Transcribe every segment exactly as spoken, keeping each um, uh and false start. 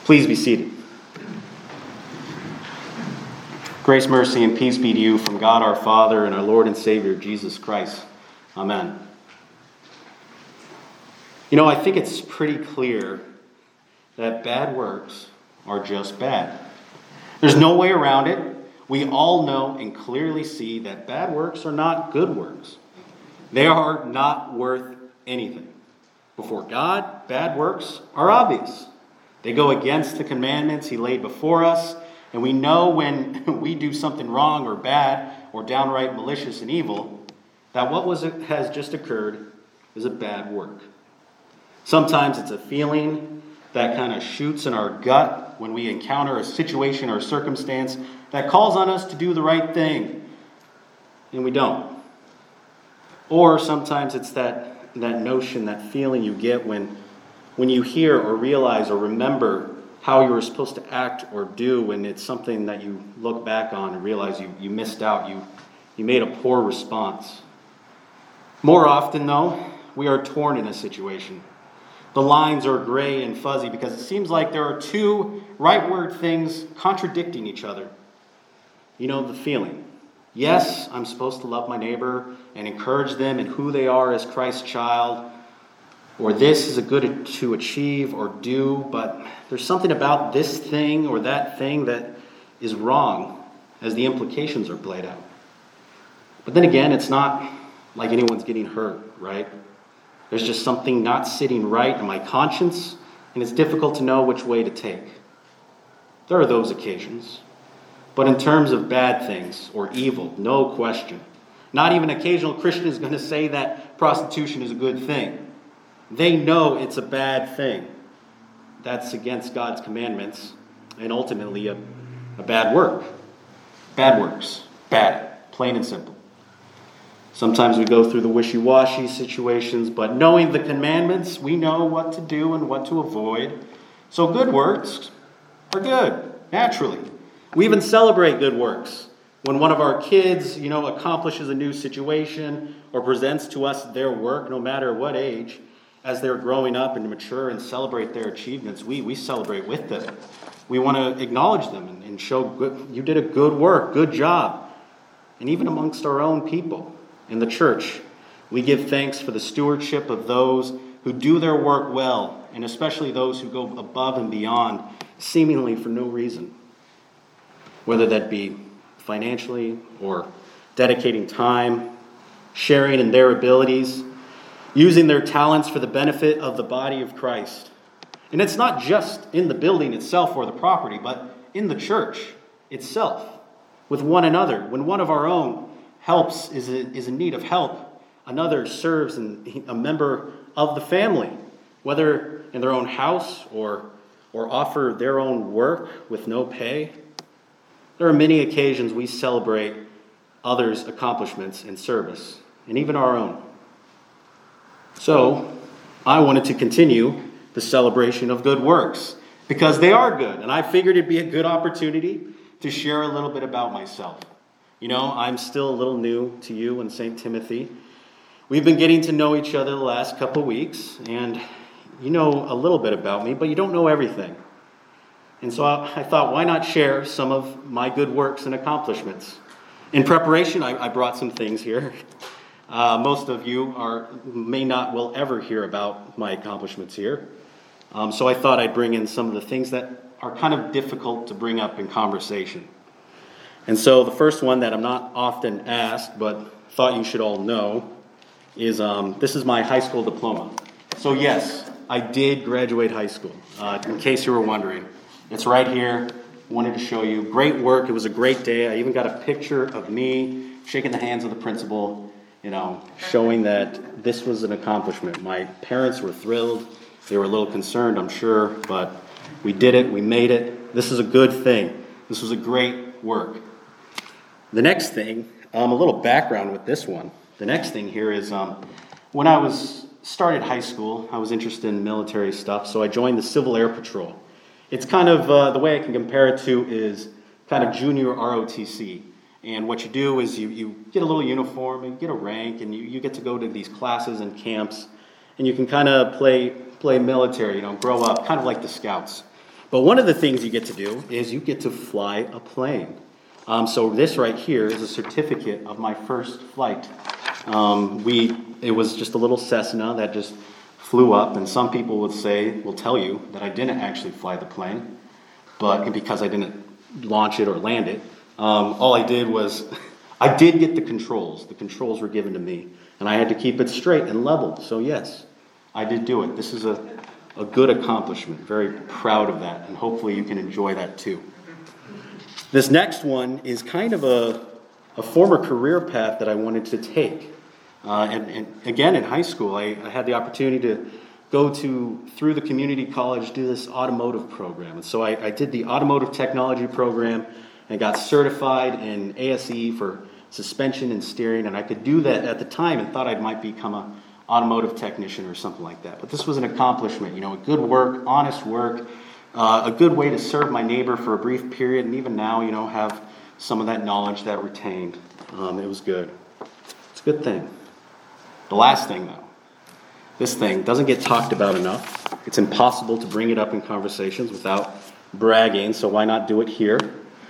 Please be seated. Grace, mercy, and peace be to you from God our Father and our Lord and Savior, Jesus Christ. Amen. You know, I think it's pretty clear that bad works are just bad. There's no way around it. We all know and clearly see that bad works are not good works. They are not worth anything. Before God, bad works are obvious. They go against the commandments He laid before us, and we know when we do something wrong or bad or downright malicious and evil, that what was has just occurred is a bad work. Sometimes it's a feeling that kind of shoots in our gut when we encounter a situation or circumstance that calls on us to do the right thing, and we don't. Or sometimes it's that, that notion, that feeling you get when, when you hear or realize or remember how you were supposed to act or do when it's something that you look back on and realize you, you missed out, you, you made a poor response. More often, though, we are torn in a situation. The lines are gray and fuzzy because it seems like there are two rightward things contradicting each other. You know the feeling. Yes, I'm supposed to love my neighbor and encourage them in who they are as Christ's child, or this is a good to achieve or do, but there's something about this thing or that thing that is wrong as the implications are played out. But then again, it's not like anyone's getting hurt, right? There's just something not sitting right in my conscience, and it's difficult to know which way to take. There are those occasions. But in terms of bad things or evil, no question. Not even an occasional Christian is going to say that prostitution is a good thing. They know it's a bad thing. That's against God's commandments and ultimately a, a bad work. Bad works. Bad. Plain and simple. Sometimes we go through the wishy-washy situations, but knowing the commandments, we know what to do and what to avoid. So good works are good, naturally. We even celebrate good works. When one of our kids, you know, accomplishes a new situation or presents to us their work, no matter what age, as they're growing up and mature and celebrate their achievements, we, we celebrate with them. We want to acknowledge them and, and show good, you did a good work, good job. And even amongst our own people in the church, we give thanks for the stewardship of those who do their work well, and especially those who go above and beyond, seemingly for no reason. Whether that be financially or dedicating time, sharing in their abilities, using their talents for the benefit of the body of Christ. And it's not just in the building itself or the property, but in the church itself, with one another. When one of our own helps, is, is in need of help, another serves in, a member of the family, whether in their own house or, or offer their own work with no pay. There are many occasions we celebrate others' accomplishments in service, and even our own. So, I wanted to continue the celebration of good works, because they are good, and I figured it'd be a good opportunity to share a little bit about myself. You know, I'm still a little new to you in Saint Timothy. We've been getting to know each other the last couple of weeks, and you know a little bit about me, but you don't know everything. And so I thought, why not share some of my good works and accomplishments? In preparation, I, I brought some things here. Uh, most of you are may not will ever hear about my accomplishments here. Um, so I thought I'd bring in some of the things that are kind of difficult to bring up in conversation. And so the first one that I'm not often asked, but thought you should all know, is um, this is my high school diploma. So yes, I did graduate high school, uh, in case you were wondering. It's right here. Wanted to show you. Great work. It was a great day. I even got a picture of me shaking the hands of the principal, you know, showing that this was an accomplishment. My parents were thrilled. They were a little concerned, I'm sure, but we did it. We made it. This is a good thing. This was a great work. The next thing, um, a little background with this one. The next thing here is um, when I was started high school, I was interested in military stuff, so I joined the Civil Air Patrol. It's kind of, uh, the way I can compare it to is kind of junior R O T C. And what you do is you, you get a little uniform and get a rank, and you, you get to go to these classes and camps, and you can kind of play play military, you know, grow up, kind of like the Scouts. But one of the things you get to do is you get to fly a plane. Um, so this right here is a certificate of my first flight. Um, we it was just a little Cessna that just flew up, and some people would say, will tell you that I didn't actually fly the plane, but because I didn't launch it or land it, um, all I did was, I did get the controls. The controls were given to me, and I had to keep it straight and level. So yes, I did do it. This is a, a good accomplishment. Very proud of that, and hopefully you can enjoy that too. This next one is kind of a, a former career path that I wanted to take. Uh, and, and again, in high school, I, I had the opportunity to go to, through the community college, do this automotive program. And so I, I did the automotive technology program and got certified in A S E for suspension and steering. And I could do that at the time and thought I might become an automotive technician or something like that. But this was an accomplishment, you know, a good work, honest work, uh, a good way to serve my neighbor for a brief period. And even now, you know, have some of that knowledge that retained. Um, it was good. It's a good thing. The last thing, though, this thing doesn't get talked about enough. It's impossible to bring it up in conversations without bragging, so why not do it here?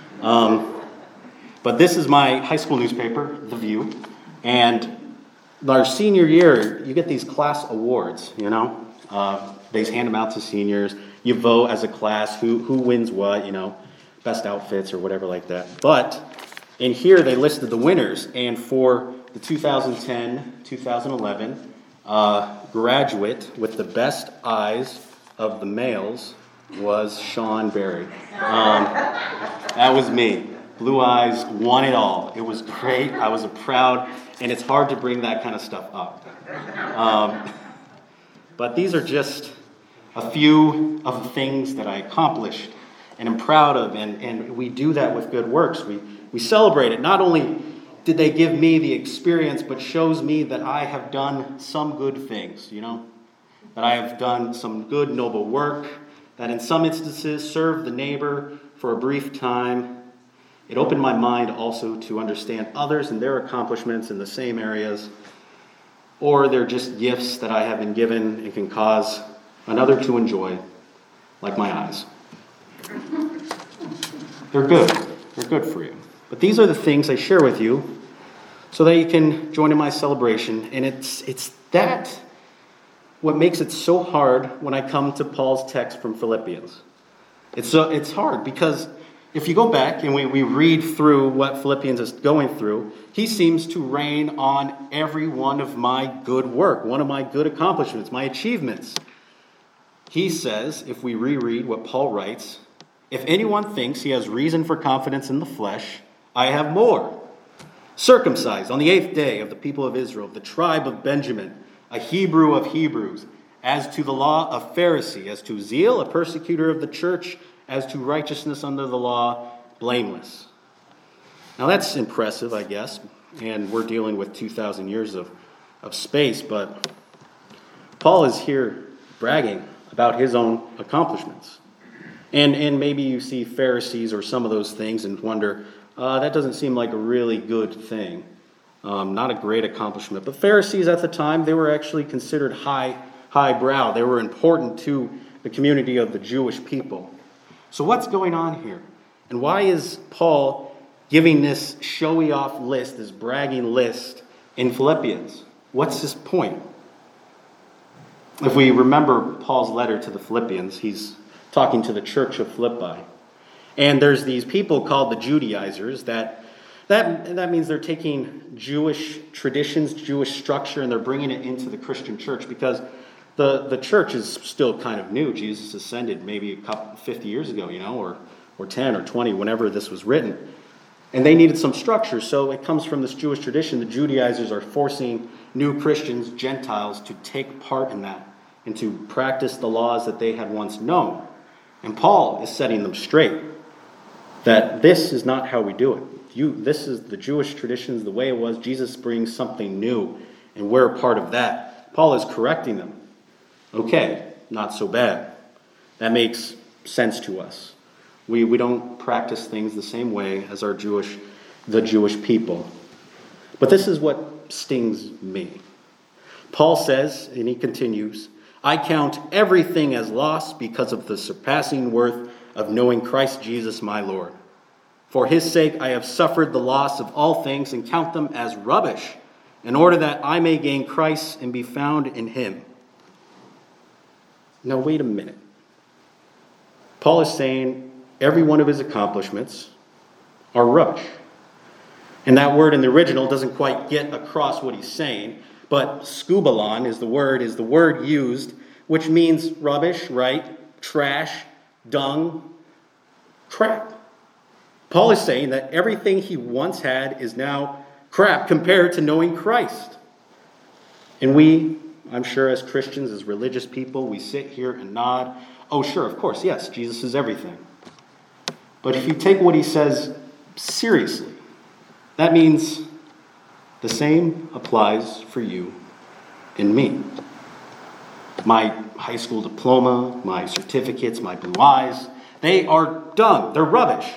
Um, but this is my high school newspaper, The View, and our senior year, you get these class awards, you know? Uh, they hand them out to seniors. You vote as a class who, who wins what, you know, best outfits or whatever like that. But in here, they listed the winners, and for the two thousand ten two thousand eleven uh, graduate with the best eyes of the males was Sean Berry. Um, that was me. Blue eyes, won it all. It was great. I was a proud, and it's hard to bring that kind of stuff up. Um, but these are just a few of the things that I accomplished and am proud of, and, and we do that with good works. We, we celebrate it. Not only did they give me the experience, but shows me that I have done some good things, you know? That I have done some good, noble work, that in some instances served the neighbor for a brief time. It opened my mind also to understand others and their accomplishments in the same areas, or they're just gifts that I have been given and can cause another to enjoy, like my eyes. They're good. They're good for you. But these are the things I share with you so that you can join in my celebration. And it's it's that what makes it so hard when I come to Paul's text from Philippians. It's so it's hard because if you go back and we, we read through what Philippians is going through, he seems to rain on every one of my good work, one of my good accomplishments, my achievements. He says, if we reread what Paul writes, if anyone thinks he has reason for confidence in the flesh, I have more. Circumcised on the eighth day of the people of Israel, the tribe of Benjamin, a Hebrew of Hebrews, as to the law, a Pharisee, as to zeal, a persecutor of the church, as to righteousness under the law, blameless. Now that's impressive, I guess, and we're dealing with two thousand years of, of space, but Paul is here bragging about his own accomplishments. And, and maybe you see Pharisees or some of those things and wonder, Uh, that doesn't seem like a really good thing. Um, not a great accomplishment. But Pharisees at the time, they were actually considered high, highbrow. They were important to the community of the Jewish people. So what's going on here? And why is Paul giving this showy off list, this bragging list in Philippians? What's his point? If we remember Paul's letter to the Philippians, he's talking to the church of Philippi. And there's these people called the Judaizers that, that, that means they're taking Jewish traditions, Jewish structure, and they're bringing it into the Christian church because the, the church is still kind of new. Jesus ascended maybe a couple, fifty years ago, you know, or, or ten or twenty, whenever this was written. And they needed some structure, so it comes from this Jewish tradition. The Judaizers are forcing new Christians, Gentiles, to take part in that and to practice the laws that they had once known. And Paul is setting them straight. That this is not how we do it. You, this is the Jewish traditions, the way it was. Jesus brings something new, and we're a part of that. Paul is correcting them. Okay, not so bad. That makes sense to us. We we don't practice things the same way as our Jewish, the Jewish people. But this is what stings me. Paul says, and he continues, I count everything as loss because of the surpassing worth of knowing Christ Jesus my Lord. For his sake I have suffered the loss of all things and count them as rubbish, in order that I may gain Christ and be found in him. Now wait a minute. Paul is saying every one of his accomplishments are rubbish. And that word in the original doesn't quite get across what he's saying, but skubalon is the word, is the word used, which means rubbish, right? Trash, dung, crap. Paul is saying that everything he once had is now crap compared to knowing Christ. And we, I'm sure as Christians, as religious people, we sit here and nod. Oh, sure, of course, yes, Jesus is everything. But if you take what he says seriously, that means the same applies for you and me. My high school diploma, my certificates, my blue eyes, they are dung. They're rubbish.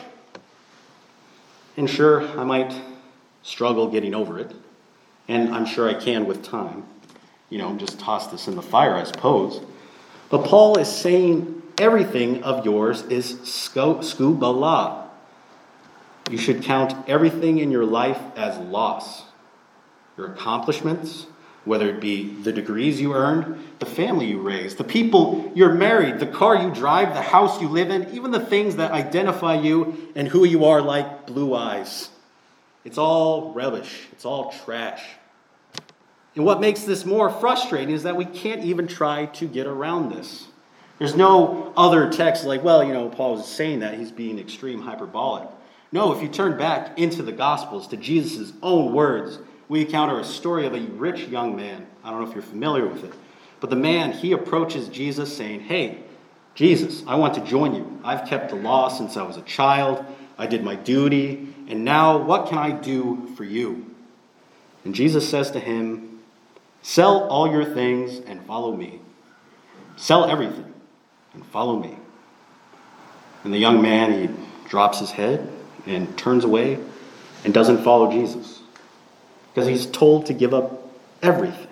And sure, I might struggle getting over it. And I'm sure I can with time. You know, just toss this in the fire, I suppose. But Paul is saying everything of yours is skubala. You should count everything in your life as loss. Your accomplishments, whether it be the degrees you earned, the family you raised, the people you're married, the car you drive, the house you live in, even the things that identify you and who you are, like blue eyes. It's all rubbish. It's all trash. And what makes this more frustrating is that we can't even try to get around this. There's no other text like, well, you know, Paul was saying that he's being extreme hyperbolic. No, if you turn back into the Gospels, to Jesus' own words, we encounter a story of a rich young man. I don't know if you're familiar with it. But the man, he approaches Jesus saying, hey, Jesus, I want to join you. I've kept the law since I was a child. I did my duty. And now what can I do for you? And Jesus says to him, sell all your things and follow me. Sell everything and follow me. And the young man, he drops his head and turns away and doesn't follow Jesus. Because he's told to give up everything.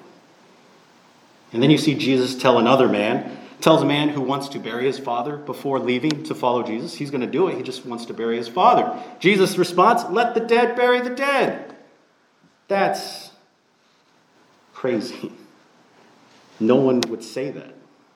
And then you see Jesus tell another man, tells a man who wants to bury his father before leaving to follow Jesus. He's going to do it. He just wants to bury his father. Jesus' response, let the dead bury the dead. That's crazy. No one would say that.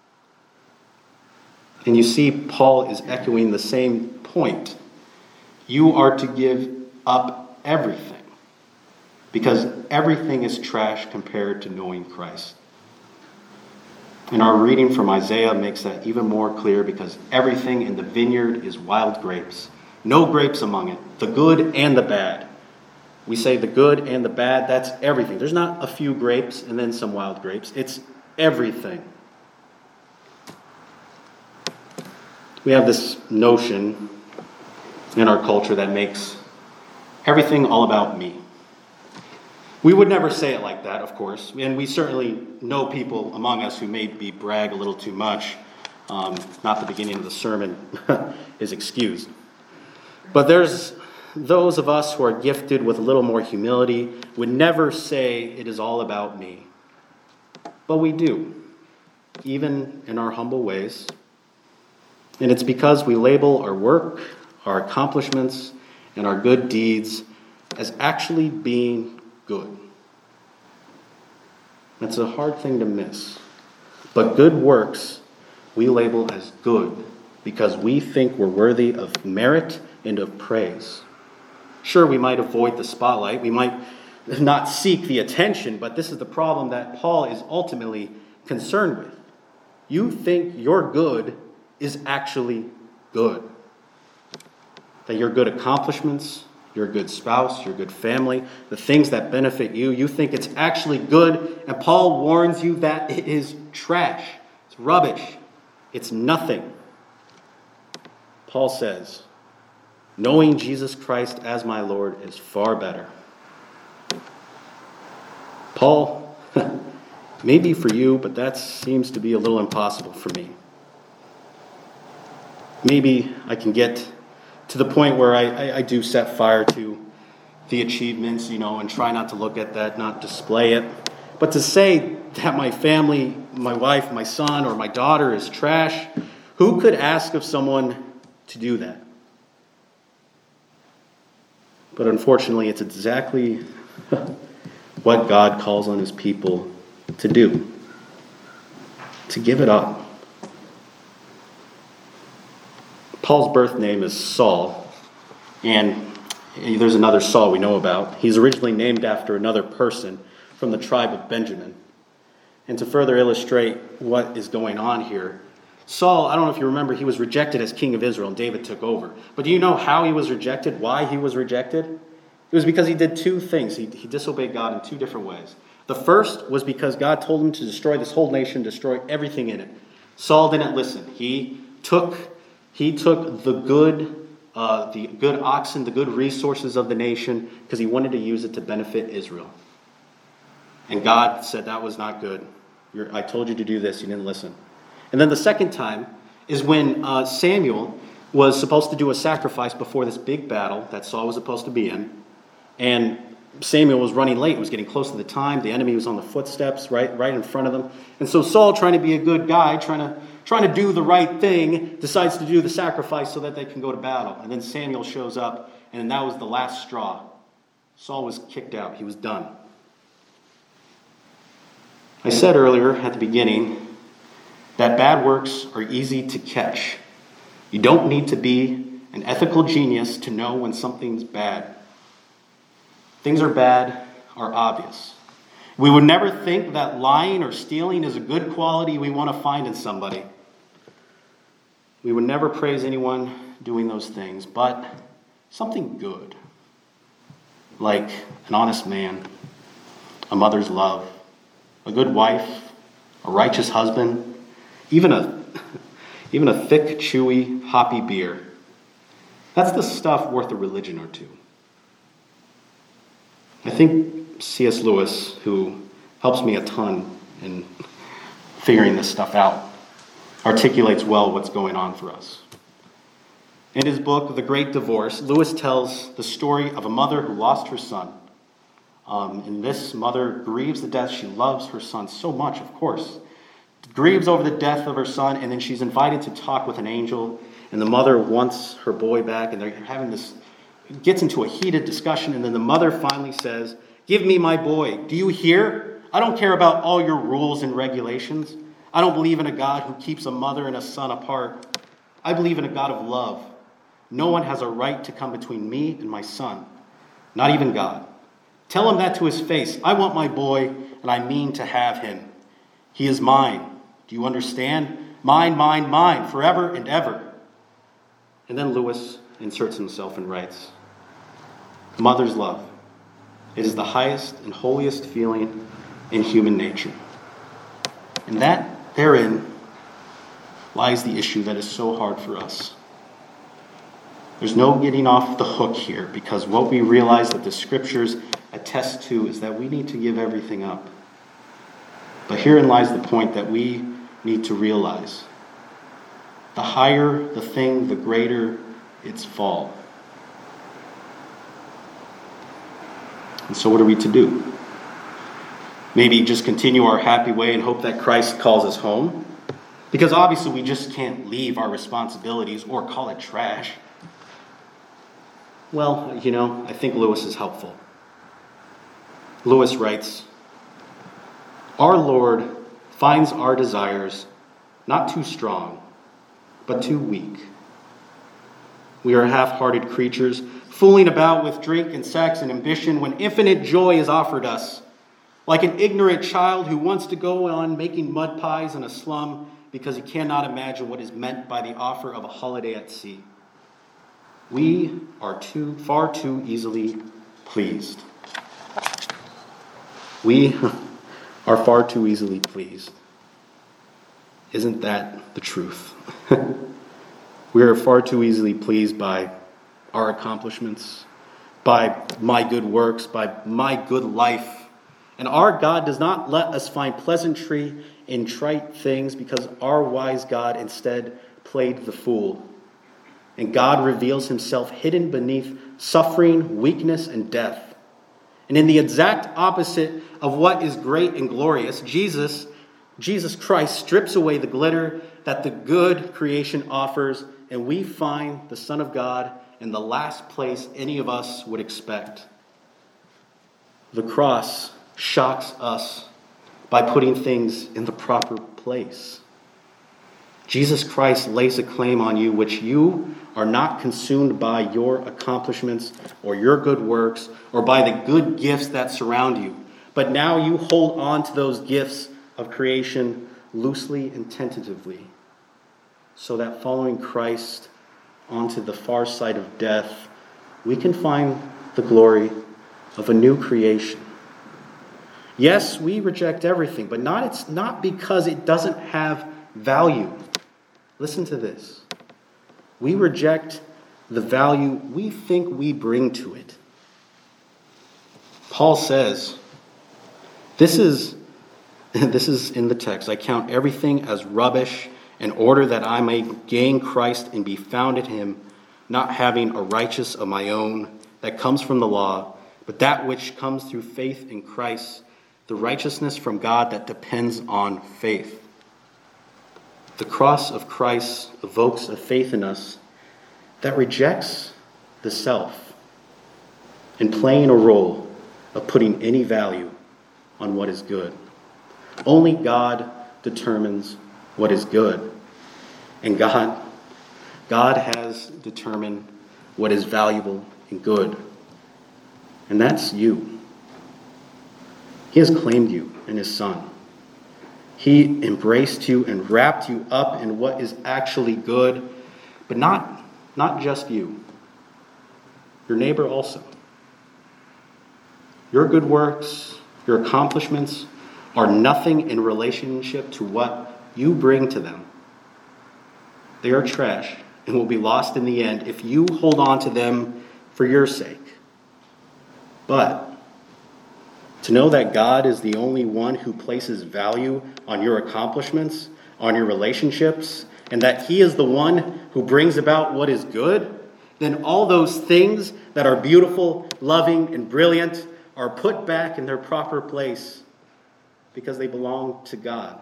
And you see Paul is echoing the same point. You are to give up everything. Because everything is trash compared to knowing Christ. And our reading from Isaiah makes that even more clear, because everything in the vineyard is wild grapes. No grapes among it, the good and the bad. We say the good and the bad, that's everything. There's not a few grapes and then some wild grapes. It's everything. We have this notion in our culture that makes everything all about me. We would never say it like that, of course, and we certainly know people among us who maybe brag a little too much. Um, not the beginning of the sermon is excused. But there's those of us who are gifted with a little more humility would never say it is all about me. But we do, even in our humble ways. And it's because we label our work, our accomplishments, and our good deeds as actually being good. That's a hard thing to miss. But good works we label as good because we think we're worthy of merit and of praise. Sure, we might avoid the spotlight, we might not seek the attention, but this is the problem that Paul is ultimately concerned with. You think your good is actually good. That your good accomplishments, your good spouse, your good family, the things that benefit you, you think it's actually good, and Paul warns you that it is trash, it's rubbish, it's nothing. Paul says, knowing Jesus Christ as my Lord is far better. Paul, maybe for you, but that seems to be a little impossible for me. Maybe I can get to the point where I, I, I do set fire to the achievements, you know, and try not to look at that, not display it. But to say that my family, my wife, my son, or my daughter is trash. Who could ask of someone to do that? But unfortunately, it's exactly what God calls on his people to do. To give it up. Paul's birth name is Saul, and there's another Saul we know about. He's originally named after another person from the tribe of Benjamin. And to further illustrate what is going on here, Saul, I don't know if you remember, he was rejected as king of Israel and David took over. But do you know how he was rejected? Why he was rejected? It was because he did two things. He, he disobeyed God in two different ways. The first was because God told him to destroy this whole nation, destroy everything in it. Saul didn't listen. He took, he took the good, uh, the good oxen, the good resources of the nation, because he wanted to use it to benefit Israel. And God said that was not good. You're, I told you to do this. You didn't listen. And then the second time is when uh, Samuel was supposed to do a sacrifice before this big battle that Saul was supposed to be in. And Samuel was running late. It was getting close to the time. The enemy was on the footsteps right, right in front of them. And so Saul, trying to be a good guy, trying to, trying to do the right thing, decides to do the sacrifice so that they can go to battle. And then Samuel shows up, and that was the last straw. Saul was kicked out. He was done. I said earlier at the beginning that bad works are easy to catch. You don't need to be an ethical genius to know when something's bad. Things are bad are obvious. We would never think that lying or stealing is a good quality we want to find in somebody. We would never praise anyone doing those things, but something good, like an honest man, a mother's love, a good wife, a righteous husband, even a even a thick, chewy, hoppy beer. That's the stuff worth a religion or two. I think C S Lewis, who helps me a ton in figuring this stuff out, articulates well what's going on for us. In his book, The Great Divorce, Lewis tells the story of a mother who lost her son. Um, and this mother grieves the death. She loves her son so much, of course. Grieves over the death of her son, and then she's invited to talk with an angel. And the mother wants her boy back, and they're having this, it gets into a heated discussion, and then the mother finally says, "Give me my boy. Do you hear? I don't care about all your rules and regulations. I don't believe in a God who keeps a mother and a son apart. I believe in a God of love. No one has a right to come between me and my son, not even God. Tell him that to his face. I want my boy, and I mean to have him. He is mine. Do you understand? Mine, mine, mine, forever and ever." And then Lewis inserts himself and writes, "Mother's love. It is the highest and holiest feeling in human nature. And that, therein, lies the issue that is so hard for us. There's no getting off the hook here, because what we realize that the scriptures attest to is that we need to give everything up. But herein lies the point that we need to realize. The higher the thing, the greater its fall. And so what are we to do? Maybe just continue our happy way and hope that Christ calls us home? Because obviously we just can't leave our responsibilities or call it trash. Well, you know, I think Lewis is helpful. Lewis writes, "Our Lord finds our desires not too strong, but too weak. We are half-hearted creatures, fooling about with drink and sex and ambition when infinite joy is offered us, like an ignorant child who wants to go on making mud pies in a slum because he cannot imagine what is meant by the offer of a holiday at sea. We are too far too easily pleased. We are far too easily pleased. Isn't that the truth? We are far too easily pleased by our accomplishments, by my good works, by my good life. And our God does not let us find pleasantry in trite things, because our wise God instead played the fool. And God reveals himself hidden beneath suffering, weakness, and death. And in the exact opposite of what is great and glorious, Jesus, Jesus Christ strips away the glitter that the good creation offers, and we find the Son of God in the last place any of us would expect. The cross shocks us by putting things in the proper place. Jesus Christ lays a claim on you which you are not consumed by your accomplishments or your good works or by the good gifts that surround you. But now you hold on to those gifts of creation loosely and tentatively, so that following Christ onto the far side of death, we can find the glory of a new creation. Yes, we reject everything, but not it's not because it doesn't have value. Listen to this. We reject the value we think we bring to it. Paul says, this is, this is in the text, I count everything as rubbish in order that I may gain Christ and be found in him, not having a righteousness of my own that comes from the law, but that which comes through faith in Christ, the righteousness from God that depends on faith. The cross of Christ evokes a faith in us that rejects the self and playing a role of putting any value on what is good. Only God determines what is good. And God, God has determined what is valuable and good. And that's you. He has claimed you in his Son. He embraced you and wrapped you up in what is actually good, but not, not just you. Your neighbor also. Your good works, your accomplishments are nothing in relationship to what you bring to them. They are trash and will be lost in the end if you hold on to them for your sake. But to know that God is the only one who places value on your accomplishments, on your relationships, and that he is the one who brings about what is good, then all those things that are beautiful, loving, and brilliant are put back in their proper place because they belong to God.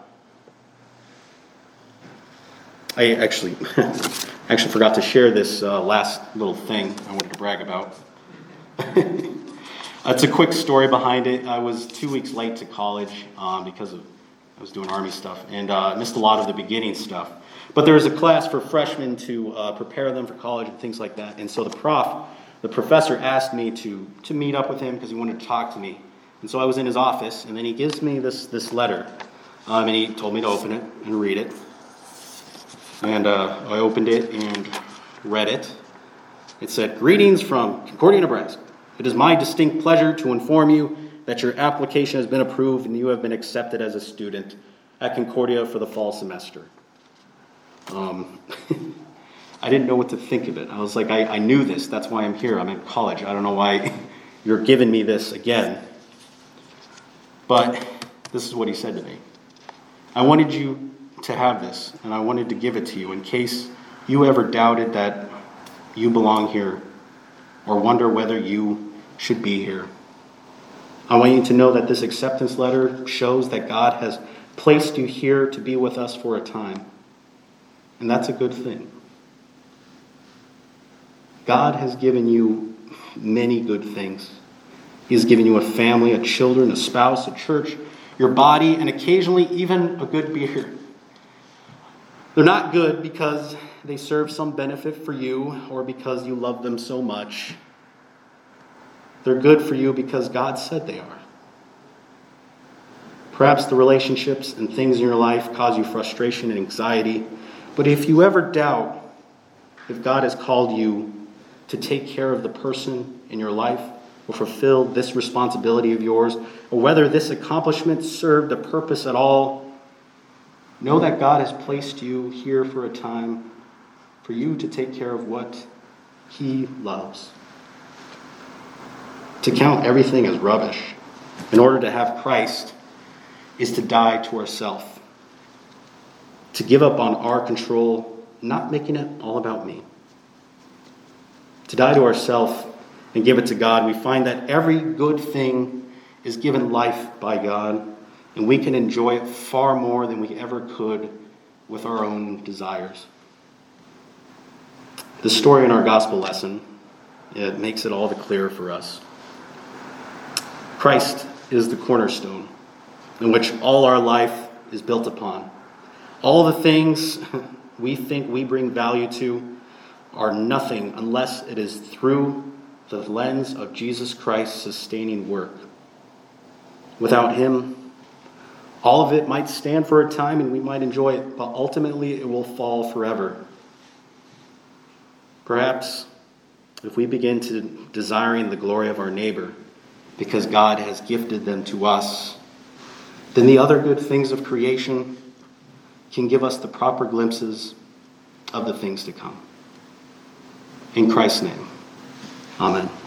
I actually actually forgot to share this uh, last little thing I wanted to brag about. It's a quick story behind it. I was two weeks late to college um, because of I was doing Army stuff and uh, missed a lot of the beginning stuff. But there was a class for freshmen to uh, prepare them for college and things like that. And so the prof, the professor asked me to to meet up with him because he wanted to talk to me. And so I was in his office, and then he gives me this this letter, um, and he told me to open it and read it. And uh, I opened it and read it. It said, "Greetings from Concordia, Nebraska. It is my distinct pleasure to inform you that your application has been approved and you have been accepted as a student at Concordia for the fall semester." Um, I didn't know what to think of it. I was like, I, I knew this. That's why I'm here. I'm in college. I don't know why you're giving me this again. But this is what he said to me. "I wanted you to have this, and I wanted to give it to you in case you ever doubted that you belong here or wonder whether you should be here. I want you to know that this acceptance letter shows that God has placed you here to be with us for a time. And that's a good thing. God has given you many good things. He has given you a family, a children, a spouse, a church, your body, and occasionally even a good beard. They're not good because they serve some benefit for you or because you love them so much. They're good for you because God said they are. Perhaps the relationships and things in your life cause you frustration and anxiety, but if you ever doubt if God has called you to take care of the person in your life or fulfill this responsibility of yours, or whether this accomplishment served a purpose at all, know that God has placed you here for a time for you to take care of what he loves. To count everything as rubbish in order to have Christ is to die to ourselves. To give up on our control, not making it all about me. To die to ourselves and give it to God, we find that every good thing is given life by God, and we can enjoy it far more than we ever could with our own desires. The story in our gospel lesson, it makes it all the clearer for us. Christ is the cornerstone in which all our life is built upon. All the things we think we bring value to are nothing unless it is through the lens of Jesus Christ's sustaining work. Without him, all of it might stand for a time and we might enjoy it, but ultimately it will fall forever. Perhaps if we begin to desiring the glory of our neighbor because God has gifted them to us, then the other good things of creation can give us the proper glimpses of the things to come. In Christ's name, amen.